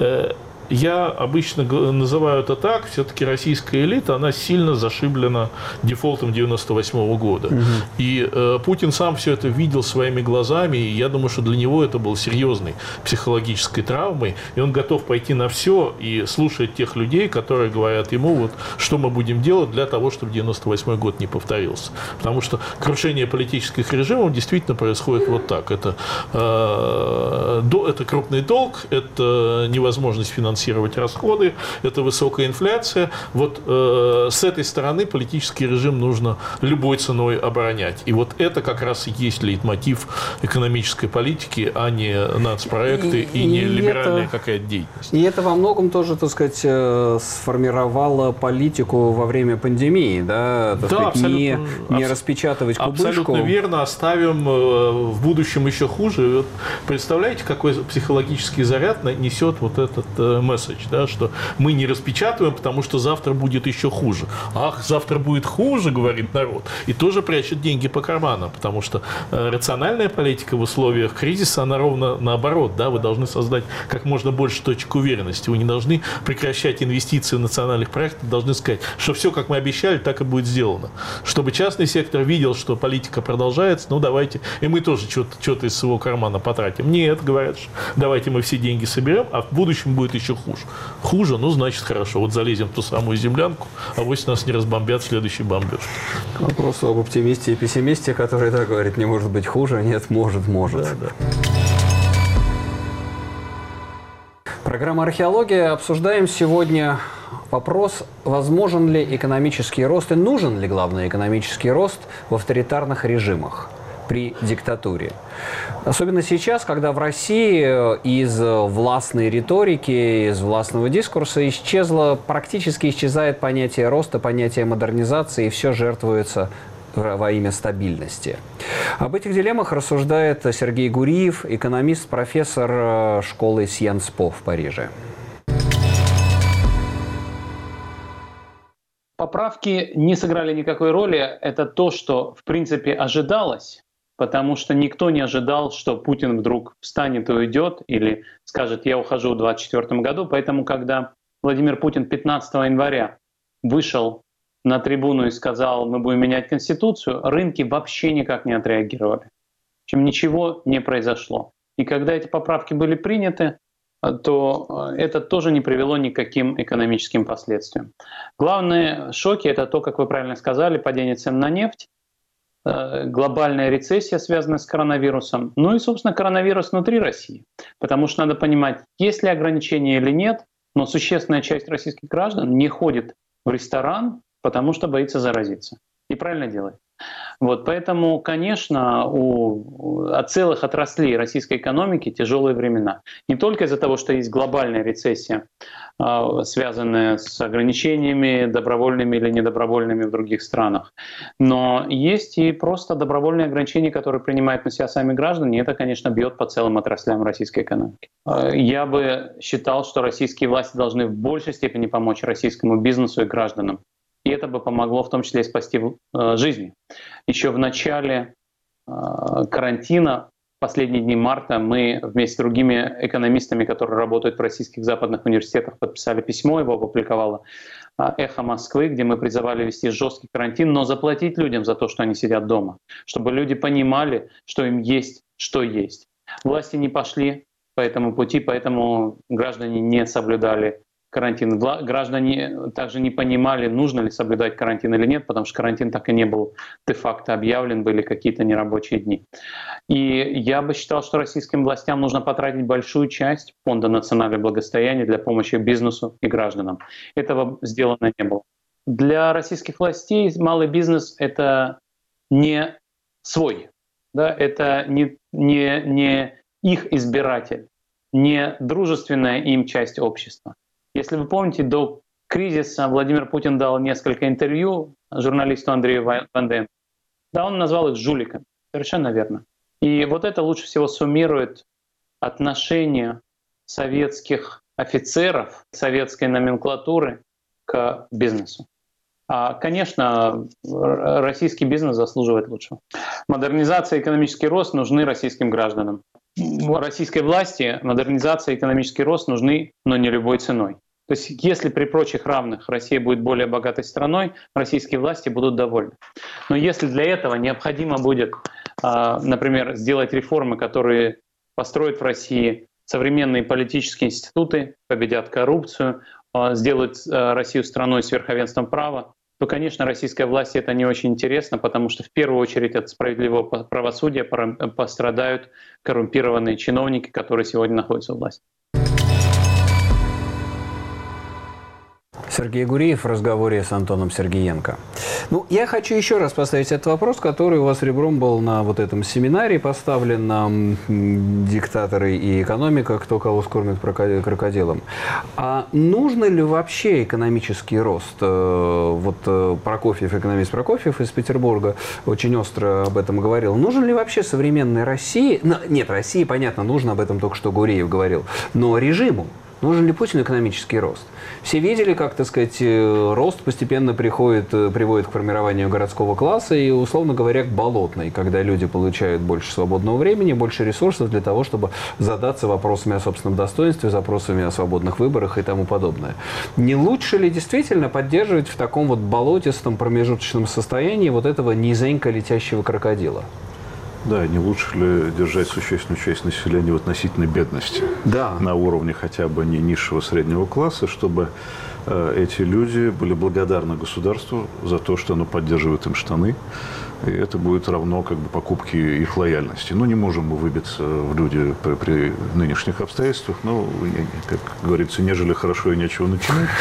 Я обычно называю это так, все-таки российская элита, она сильно зашиблена дефолтом 1998 года. И Путин сам все это видел своими глазами, и я думаю, что для него это было серьезной психологической травмой, и он готов пойти на все и слушать тех людей, которые говорят ему, вот, что мы будем делать для того, чтобы 1998 год не повторился. Потому что крушение политических режимов действительно происходит вот так. Это крупный долг, это невозможность финансировать финансировать расходы, это высокая инфляция. Вот с этой стороны политический режим нужно любой ценой оборонять. И вот это как раз и есть лейтмотив экономической политики, а не нацпроекты и не либеральная какая-то деятельность. И это во многом тоже, так сказать, сформировало политику во время пандемии, да? Так сказать, не распечатывать кубышку. Абсолютно верно. Оставим в будущем еще хуже. Вот представляете, какой психологический заряд несет вот этот месседж, да, что мы не распечатываем, потому что завтра будет еще хуже. Ах, завтра будет хуже, говорит народ. И тоже прячет деньги по карманам, потому что рациональная политика в условиях кризиса, она ровно наоборот. Да, вы должны создать как можно больше точек уверенности. Вы не должны прекращать инвестиции в национальных проектов, должны сказать, что все, как мы обещали, так и будет сделано. Чтобы частный сектор видел, что политика продолжается, ну давайте, и мы тоже что-то из своего кармана потратим. Нет, говорят, что давайте мы все деньги соберем, а в будущем будет еще хуже. Хуже, ну значит хорошо, вот залезем в ту самую землянку, а вось нас не разбомбят в следующей бомбежке. К вопросу об оптимисте и пессимисте, который так говорит, не может быть хуже, нет, может. Да. Программа «Археология». Обсуждаем сегодня вопрос, возможен ли экономический рост и нужен ли, главное, экономический рост в авторитарных режимах при диктатуре. Особенно сейчас, когда в России из властной риторики, из властного дискурса практически исчезает понятие роста, понятие модернизации, и все жертвуется во имя стабильности. Об этих дилеммах рассуждает Сергей Гуриев, экономист, профессор школы Sciences Po в Париже. Поправки не сыграли никакой роли. Это то, что в принципе ожидалось, потому что никто не ожидал, что Путин вдруг встанет и уйдет или скажет «я ухожу в 2024 году». Поэтому, когда Владимир Путин 15 января вышел на трибуну и сказал «мы будем менять Конституцию», рынки вообще никак не отреагировали. В общем, ничего не произошло. И когда эти поправки были приняты, то это тоже не привело ни к каким экономическим последствиям. Главные шоки — это то, как вы правильно сказали, падение цен на нефть, глобальная рецессия, связанная с коронавирусом, ну и, собственно, коронавирус внутри России. Потому что надо понимать, есть ли ограничения или нет, но существенная часть российских граждан не ходит в ресторан, потому что боится заразиться. И правильно делает. Вот, поэтому, конечно, от целых отраслей российской экономики тяжелые времена. Не только из-за того, что есть глобальная рецессия, связанная с ограничениями добровольными или недобровольными в других странах, но есть и просто добровольные ограничения, которые принимают на себя сами граждане, и это, конечно, бьет по целым отраслям российской экономики. Я бы считал, что российские власти должны в большей степени помочь российскому бизнесу и гражданам. И это бы помогло в том числе и спасти жизни. Еще в начале карантина, в последние дни марта, мы вместе с другими экономистами, которые работают в российских западных университетах, подписали письмо, его опубликовало «Эхо Москвы», где мы призывали ввести жесткий карантин, но заплатить людям за то, что они сидят дома, чтобы люди понимали, что им есть, что есть. Власти не пошли по этому пути, поэтому граждане не соблюдали карантин. Граждане также не понимали, нужно ли соблюдать карантин или нет, потому что карантин так и не был де-факто объявлен, были какие-то нерабочие дни. И я бы считал, что российским властям нужно потратить большую часть Фонда национального благосостояния для помощи бизнесу и гражданам. Этого сделано не было. Для российских властей малый бизнес — это не свой, да, это не их избиратель, не дружественная им часть общества. Если вы помните, до кризиса Владимир Путин дал несколько интервью журналисту Андрею Ванденко. Да, он назвал их жуликами. Совершенно верно. И вот это лучше всего суммирует отношение советских офицеров, советской номенклатуры к бизнесу. Конечно, российский бизнес заслуживает лучшего. Модернизация и экономический рост нужны российским гражданам. Российской власти модернизация и экономический рост нужны, но не любой ценой. То есть если при прочих равных Россия будет более богатой страной, российские власти будут довольны. Но если для этого необходимо будет, например, сделать реформы, которые построят в России современные политические институты, победят коррупцию, сделают Россию страной с верховенством права, то, конечно, российской власти это не очень интересно, потому что в первую очередь от справедливого правосудия пострадают коррумпированные чиновники, которые сегодня находятся у власти. Сергей Гуриев в разговоре с Антоном Сергеенко. Ну, я хочу еще раз поставить этот вопрос, который у вас ребром был на вот этом семинаре поставлен на диктаторы и экономика, кто кого скормит крокодилом. А нужно ли вообще экономический рост? Вот Прокофьев, экономист Прокофьев из Петербурга очень остро об этом говорил. Нужен ли вообще современной России? Нет, России, понятно, нужно, об этом только что Гуриев говорил. Но режиму нужен ли Путину экономический рост? Все видели, как, так сказать, рост постепенно приводит к формированию городского класса и, условно говоря, к болотной, когда люди получают больше свободного времени, больше ресурсов для того, чтобы задаться вопросами о собственном достоинстве, вопросами о свободных выборах и тому подобное. Не лучше ли действительно поддерживать в таком вот болотистом промежуточном состоянии вот этого низенько летящего крокодила? Да, не лучше ли держать существенную часть населения в относительной бедности? Да. На уровне хотя бы не низшего среднего класса, чтобы эти люди были благодарны государству за то, что оно поддерживает им штаны. И это будет равно как бы покупке их лояльности. Ну, не можем мы выбиться в люди при нынешних обстоятельствах. Но, как говорится, нежели хорошо и нечего начинать.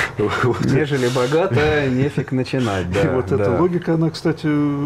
Нежели богато, нефиг начинать. И вот эта логика, она, кстати,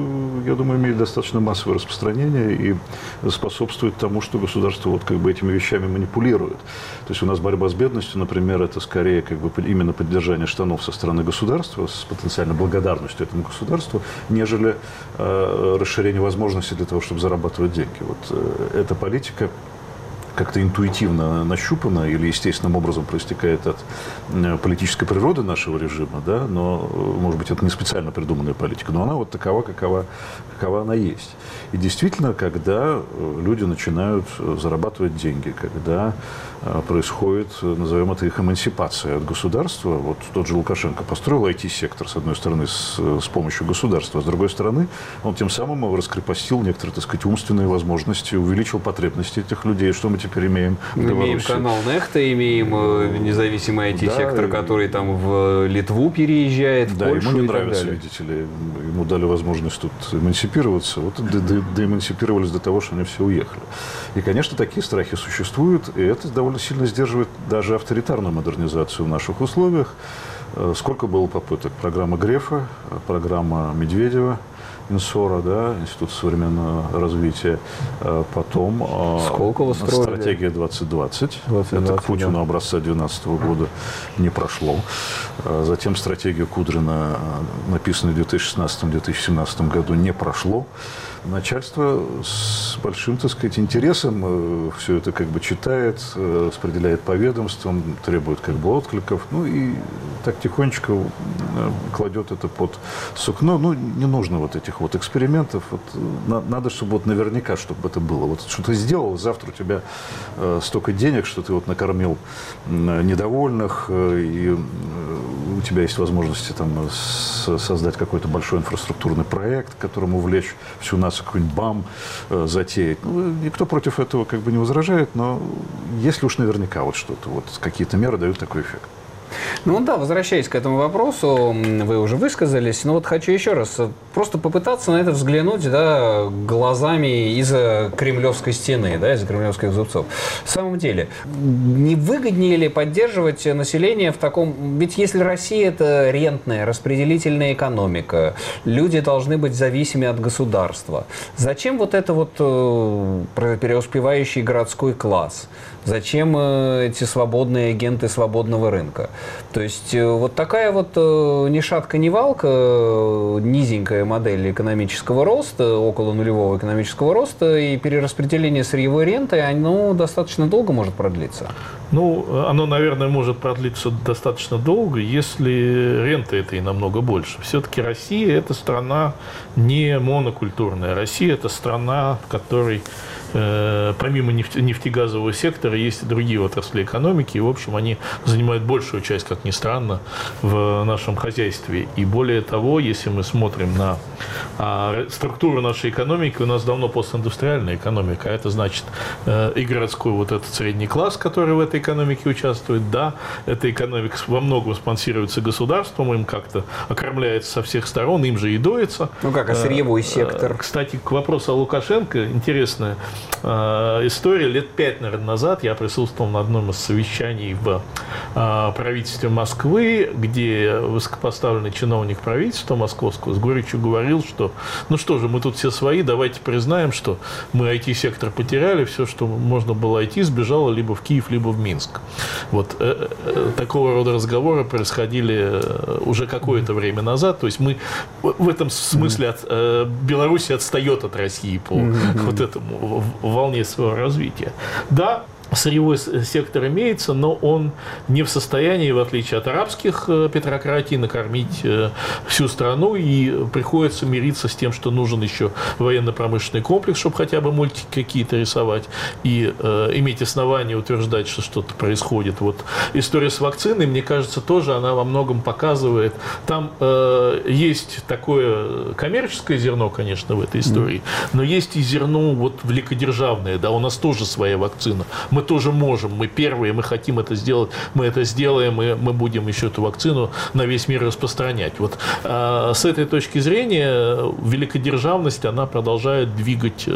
я думаю, имеет достаточно массовое распространение и способствует тому, что государство вот как бы этими вещами манипулирует. То есть у нас борьба с бедностью, например, это скорее как бы именно поддержание штанов со стороны государства, с потенциальной благодарностью этому государству, нежели расширение возможностей для того, чтобы зарабатывать деньги. Вот эта политика как-то интуитивно нащупана или естественным образом проистекает от политической природы нашего режима, да, но, может быть, это не специально придуманная политика, но она вот такова, какова она есть. И действительно, когда люди начинают зарабатывать деньги, когда происходит, назовем это, их эмансипация от государства, вот тот же Лукашенко построил IT-сектор, с одной стороны, с помощью государства, а с другой стороны, он тем самым раскрепостил некоторые, так сказать, умственные возможности, увеличил потребности этих людей. Что мы теперь имеем в Беларуси? Имеем канал Нехта, имеем независимый IT-сектор, который там в Литву переезжает, в Польшу. Ему не нравится, видите ли. Ему дали возможность тут эмансипироваться. Вот доэмансипировались до того, что они все уехали. И, конечно, такие страхи существуют, и это довольно сильно сдерживает даже авторитарную модернизацию в наших условиях. Сколько было попыток? Программа Грефа, программа Медведева, Инсора, да, Институт современного развития. Потом стратегия 2020. Это к Путину образца 2012 года не прошло. Затем стратегия Кудрина, написанная в 2016-2017 году, не прошло. Начальство с большим, так сказать, интересом все это как бы читает, распределяет по ведомствам, требует как бы откликов, ну и так тихонечко кладет это под сукно. Ну, не нужно вот этих вот экспериментов. Вот, надо, чтобы вот наверняка, чтобы это было. Вот что ты сделал, завтра у тебя столько денег, что ты вот накормил недовольных, и у тебя есть возможности там создать какой-то большой инфраструктурный проект, к которому увлечь всю нацию, какой-нибудь БАМ затеять. Ну, никто против этого как бы не возражает, но если уж наверняка вот что-то, вот какие-то меры дают такой эффект. Ну да, возвращаясь к этому вопросу, вы уже высказались, но вот хочу еще раз просто попытаться на это взглянуть, да, глазами из-за кремлевской стены, да, из-за кремлевских зубцов. В самом деле, не выгоднее ли поддерживать население в таком... Ведь если Россия – это рентная, распределительная экономика, люди должны быть зависимы от государства, зачем вот это вот преуспевающий городской класс? Зачем эти свободные агенты свободного рынка? То есть вот такая вот ни шатка, ни валка, низенькая модель экономического роста, около нулевого экономического роста и перераспределение сырьевой ренты, оно достаточно долго может продлиться? Ну, оно, наверное, может продлиться достаточно долго, если рента этой намного больше. Все-таки Россия – это страна не монокультурная. Россия – это страна, в которой помимо нефтегазового сектора есть и другие отрасли экономики. И, в общем, они занимают большую часть, как ни странно, в нашем хозяйстве. И более того, если мы смотрим на структуру нашей экономики, у нас давно постиндустриальная экономика. А это значит и городской вот этот средний класс, который в этой экономике участвует. Да, эта экономика во многом спонсируется государством, им как-то окормляется со всех сторон, им же и доится. Ну как, а сырьевой сектор? Кстати, к вопросу о Лукашенко, интересное история. Лет 5, наверное, назад я присутствовал на одном из совещаний в правительстве Москвы, где высокопоставленный чиновник правительства московского с горечью говорил, что ну что же, мы тут все свои, давайте признаем, что мы IT-сектор потеряли, все, что можно было IT, сбежало либо в Киев, либо в Минск. Вот такого рода разговоры происходили уже какое-то время назад. То есть мы в этом смысле Беларусь отстает от России по вот этому волне своего развития. Да, сырьевой сектор имеется, но он не в состоянии, в отличие от арабских петрократий, накормить всю страну, и приходится мириться с тем, что нужен еще военно-промышленный комплекс, чтобы хотя бы мультики какие-то рисовать и иметь основания утверждать, что что-то происходит. Вот история с вакциной, мне кажется, тоже она во многом показывает. Там есть такое коммерческое зерно, конечно, в этой истории, но есть и зерно вот великодержавное, да, у нас тоже своя вакцина. Мы тоже можем, мы первые, мы хотим это сделать, мы это сделаем, и мы будем еще эту вакцину на весь мир распространять. Вот с этой точки зрения великодержавность, она продолжает двигать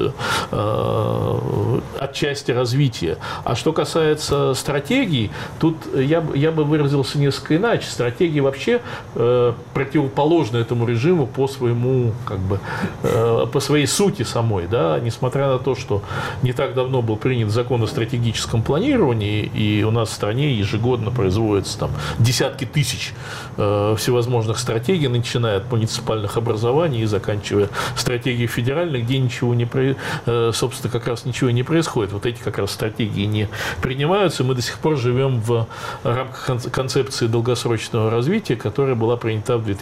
отчасти развития. А что касается стратегий, тут я бы выразился несколько иначе. Стратегии вообще противоположны этому режиму по своему, как бы, по своей сути самой, да, несмотря на то, что не так давно был принят закон о стратегическом планировании, и у нас в стране ежегодно производятся там десятки тысяч всевозможных стратегий, начиная от муниципальных образований и заканчивая стратегией федеральной, где ничего не, собственно, как раз ничего не происходит. Вот эти как раз стратегии не принимаются, и мы до сих пор живем в рамках концепции долгосрочного развития, которая была принята в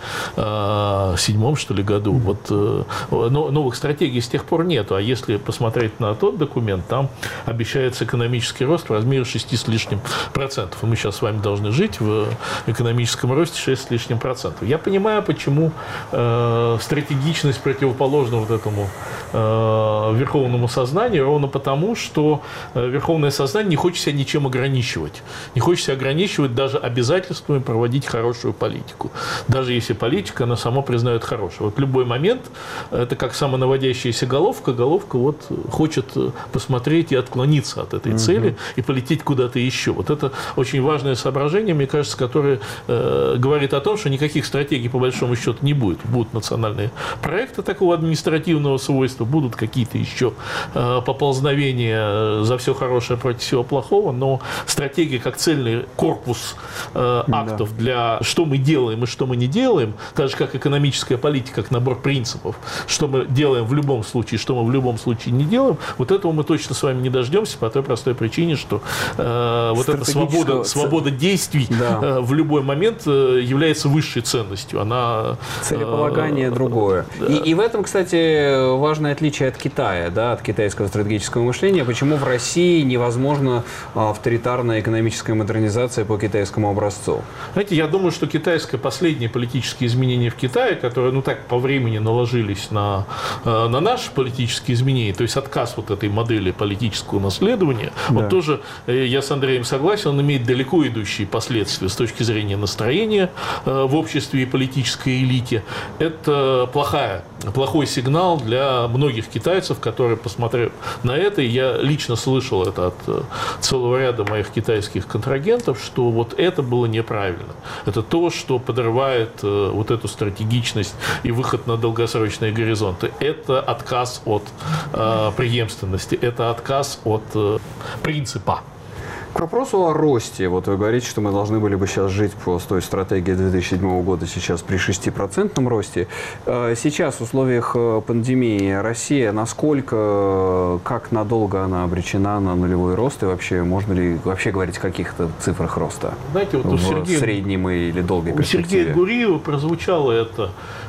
2007, что ли, году. Вот новых стратегий с тех пор нету, а если посмотреть на тот документ, там обещается экономический рост в размере 6 с лишним процентов. И мы сейчас с вами должны жить в экономическом росте 6 с лишним процентов. Я понимаю, почему стратегичность противоположна вот этому верховному сознанию, ровно потому, что верховное сознание не хочет себя ничем ограничивать. Не хочет себя ограничивать даже обязательствами проводить хорошую политику. Даже если политика, она сама признает хорошей. Вот в любой момент, это как самонаводящаяся головка вот хочет посмотреть и отклониться от этой цели и полететь куда-то еще. Вот это очень важное соображение, мне кажется, которое говорит о том, что никаких стратегий по большому счету не будет. Будут национальные проекты такого административного свойства, будут какие-то еще поползновения за все хорошее против всего плохого, но стратегия как цельный корпус актов для что мы делаем и что мы не делаем, так же как экономическая политика, как набор принципов, что мы делаем в любом случае, что мы в любом случае не делаем, вот этого мы точно с вами не дождемся по той простой причине, что вот эта свобода действий в любой момент является высшей ценностью. Она целеполагание другое. И в этом, кстати, важное отличие от Китая, да, от китайского стратегического мышления. Почему в России невозможна авторитарная экономическая модернизация по китайскому образцу? Знаете, я думаю, что последние политические изменения в Китае, которые, ну так, по времени наложились на наши политические изменения, то есть отказ вот этой модели политического наследования, вот тоже, я с Андреем согласен, он имеет далеко идущие последствия с точки зрения настроения в обществе и политической элите. Это плохой сигнал для многих китайцев, которые, посмотрев на это, и я лично слышал это от целого ряда моих китайских контрагентов, что вот это было неправильно. Это то, что подрывает вот эту стратегичность и выход на долгосрочные горизонты. Это отказ от преемственности, это отказ от принципа. К вопросу о росте. Вот вы говорите, что мы должны были бы сейчас жить по той стратегии 2007 года, сейчас при 6% росте. Сейчас в условиях пандемии Россия, насколько, как надолго она обречена на нулевой рост? И вообще, можно ли вообще говорить о каких-то цифрах роста? Знаете, вот в среднем или долгой перспективе? У Сергея Гуриева прозвучало это.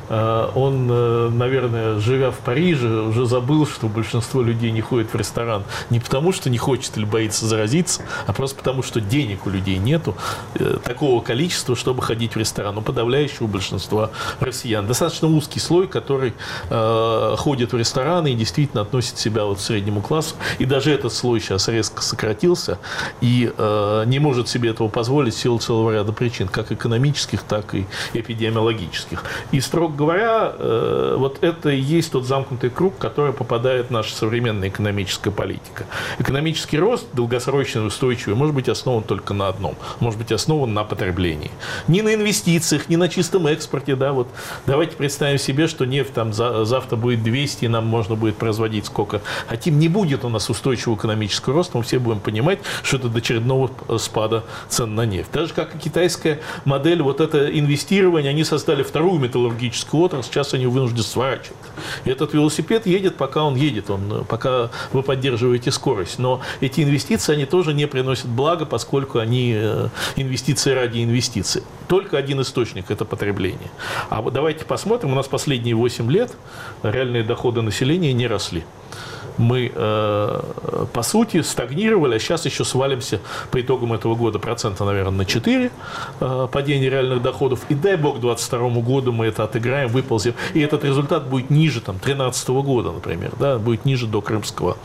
Он, наверное, живя в Париже, уже забыл, что большинство людей не ходит в ресторан не потому, что не хочет или боится заразиться, а просто потому, что денег у людей нету такого количества, чтобы ходить в ресторан. У подавляющего большинства россиян. Достаточно узкий слой, который ходит в рестораны и действительно относит себя вот к среднему классу. И даже этот слой сейчас резко сократился и не может себе этого позволить в силу целого ряда причин, как экономических, так и эпидемиологических. И, строго говоря, вот это и есть тот замкнутый круг, в который попадает наша современная экономическая политика. Экономический рост, долгосрочный, устойчивый, может быть основан только на одном. Может быть основан на потреблении. Не на инвестициях, не на чистом экспорте. Да, вот. Давайте представим себе, что нефть там завтра будет 200, и нам можно будет производить сколько хотим. Не будет у нас устойчивого экономического роста. Мы все будем понимать, что это до очередного спада цен на нефть. Так же, как и китайская модель, вот это инвестирование, они создали вторую металлургическую отрасль, сейчас они вынуждены сворачивать. И этот велосипед едет, пока он едет, пока вы поддерживаете скорость. Но эти инвестиции, они тоже не приносят блага, поскольку они инвестиции ради инвестиций. Только один источник – это потребление. А вот давайте посмотрим, у нас последние 8 лет реальные доходы населения не росли. Мы, по сути, стагнировали, а сейчас еще свалимся по итогам этого года наверное, на 4 падения реальных доходов. И дай бог, к 2022 году мы это отыграем, выползем. И этот результат будет ниже 2013 года, например, да, будет ниже до крымского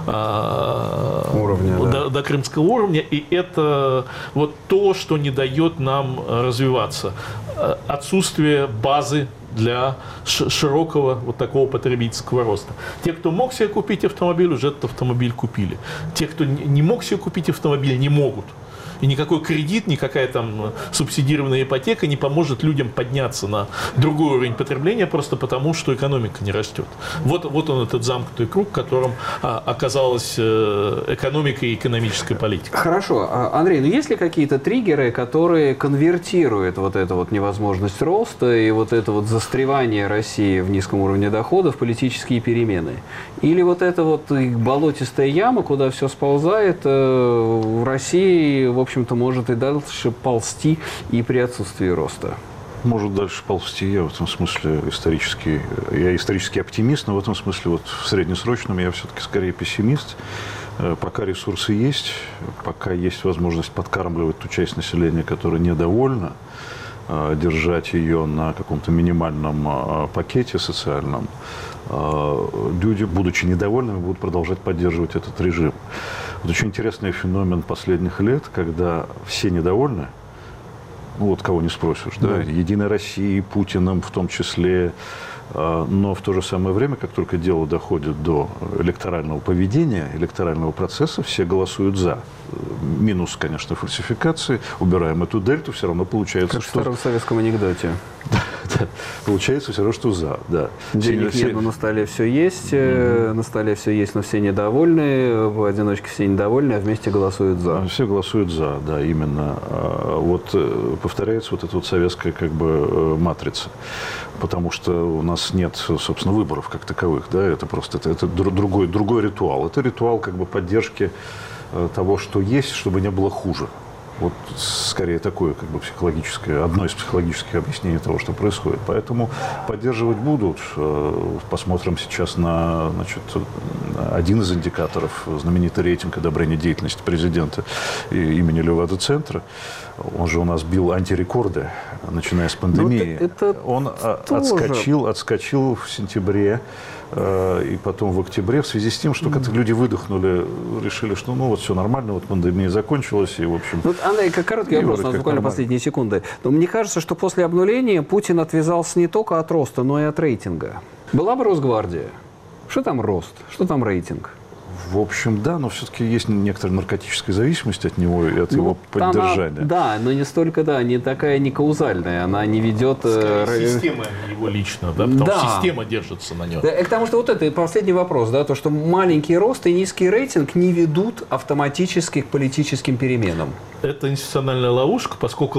уровня. До крымского уровня. И это вот то, что не дает нам развиваться. Отсутствие базы для широкого вот такого потребительского роста. Те, кто мог себе купить автомобиль, уже этот автомобиль купили. Те, кто не мог себе купить автомобиль, не могут. И никакой кредит, никакая там субсидированная ипотека не поможет людям подняться на другой уровень потребления просто потому, что экономика не растет. Вот он, этот замкнутый круг, в котором оказалась экономика и экономическая политика. Хорошо. Андрей, но есть ли какие-то триггеры, которые конвертируют вот эту вот невозможность роста и вот это вот застревание России в низком уровне доходов в политические перемены? Или вот это вот болотистая яма, куда все сползает, в России, в общем-то, может и дальше ползти и при отсутствии роста? Может дальше ползти. Я в этом смысле исторический оптимист, но в этом смысле вот в среднесрочном я все-таки скорее пессимист. Пока ресурсы есть, пока есть возможность подкармливать ту часть населения, которая недовольна, держать ее на каком-то минимальном пакете социальном, люди, будучи недовольными, будут продолжать поддерживать этот режим. Вот очень интересный феномен последних лет, когда все недовольны, ну вот кого не спросишь, да, Единой Россией, Путиным в том числе, но в то же самое время, как только дело доходит до электорального поведения, электорального процесса, все голосуют «за». Минус, конечно, фальсификации. Убираем эту дельту, все равно получается, как в старом советском анекдоте. Да, получается все равно, что «за». Да. Денег нет, но на столе все есть. На столе все есть, но все недовольны. В одиночке все недовольны, а вместе голосуют «за». Все голосуют «за», да, именно. Вот повторяется вот эта вот советская как бы матрица. Потому что у нас нет, собственно, выборов как таковых. Да? Это просто это другой ритуал. Это ритуал как бы поддержки того, что есть, чтобы не было хуже. Вот скорее такое как бы психологическое, одно из психологических объяснений того, что происходит. Поэтому поддерживать будут. Посмотрим сейчас на, значит, один из индикаторов, знаменитый рейтинг одобрения деятельности президента имени Левада-центра. Он же у нас бил антирекорды, начиная с пандемии. Он отскочил в сентябре и потом в октябре в связи с тем, что как-то люди выдохнули, решили, что ну вот все нормально, вот пандемия закончилась, и в общем... Вот, Андрей, короткий вопрос, у нас буквально последние секунды. Но мне кажется, что после обнуления Путин отвязался не только от роста, но и от рейтинга. Была бы Росгвардия. Что там рост? Что там рейтинг? В общем, да, но все-таки есть некоторая наркотическая зависимость от него и от его поддержания. Да, но не столько, не такая не каузальная, она не ведет... Система его лично, да, потому что система держится на нем. Да, потому что вот это последний вопрос, да, то, что маленький рост и низкий рейтинг не ведут автоматически к политическим переменам. Это институциональная ловушка, поскольку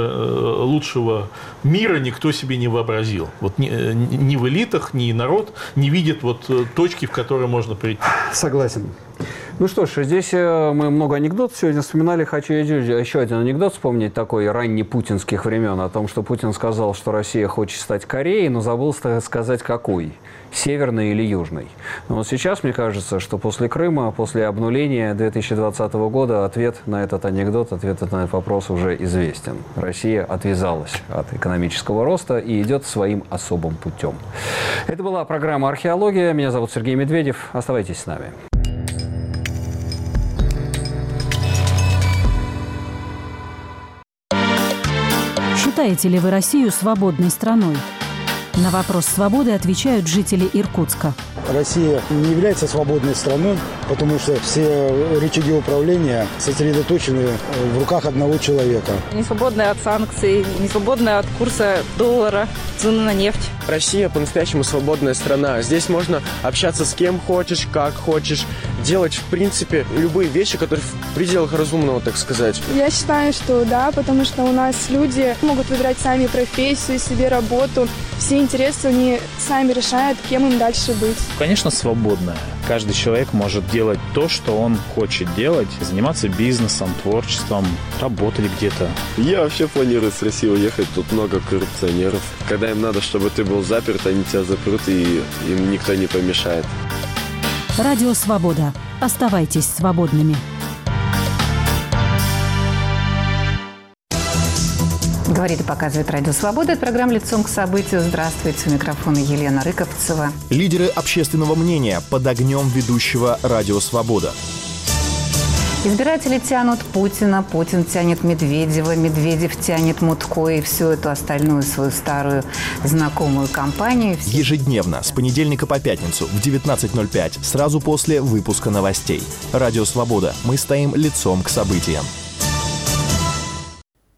лучшего мира никто себе не вообразил. Вот ни в элитах, ни народ не видит вот точки, в которые можно прийти. Согласен. Ну что ж, здесь мы много анекдотов сегодня вспоминали. Хочу еще один анекдот вспомнить, такой раннепутинских времен, о том, что Путин сказал, что Россия хочет стать Кореей, но забыл сказать, какой. Северной или южной. Но вот сейчас, мне кажется, что после Крыма, после обнуления 2020 года ответ на этот анекдот, ответ на этот вопрос уже известен. Россия отвязалась от экономического роста и идет своим особым путем. Это была программа «Археология». Меня зовут Сергей Медведев. Оставайтесь с нами. Считаете ли вы Россию свободной страной? На вопрос свободы отвечают жители Иркутска. Россия не является свободной страной, потому что все рычаги управления сосредоточены в руках одного человека. Не свободная от санкций, не свободная от курса доллара, цены на нефть. Россия по-настоящему свободная страна. Здесь можно общаться с кем хочешь, как хочешь, делать, в принципе, любые вещи, которые в пределах разумного, так сказать. Я считаю, что да, потому что у нас люди могут выбирать сами профессию, себе работу. Все интересы они сами решают, кем им дальше быть. Конечно, свободная. Каждый человек может делать то, что он хочет делать, заниматься бизнесом, творчеством, работать где-то. Я вообще планирую с России уехать, тут много коррупционеров. Когда им надо, чтобы ты был заперт, они тебя запрут, и им никто не помешает. Радио «Свобода». Оставайтесь свободными. Говорит и показывает Радио Свобода. Это программа «Лицом к событию». Здравствуйте. У микрофона Елена Рыковцева. Лидеры общественного мнения под огнем ведущего Радио Свобода. Избиратели тянут Путина, Путин тянет Медведева, Медведев тянет Мутко и всю эту остальную свою старую знакомую компанию. Ежедневно, с понедельника по пятницу в 19:05, сразу после выпуска новостей. Радио Свобода. Мы стоим лицом к событиям.